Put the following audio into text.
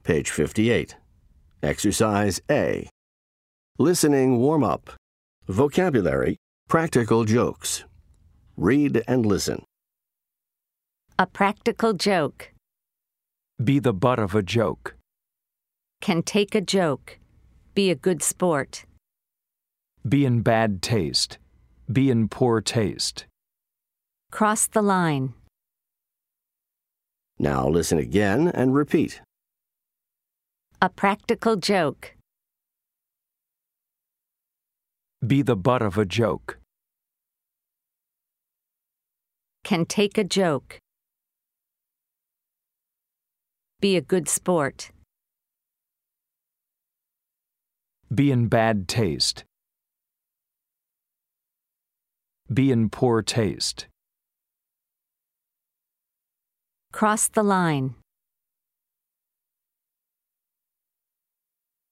Page 58. Exercise A. Listening warm-up. Vocabulary, practical jokes. Read and listen. A practical joke. Be the butt of a joke. Can take a joke. Be a good sport. Be in bad taste. Be in poor taste. Cross the line. Now listen again and repeat. A practical joke. Be the butt of a joke. Can take a joke. Be a good sport. Be in bad taste. Be in poor taste. Cross the line.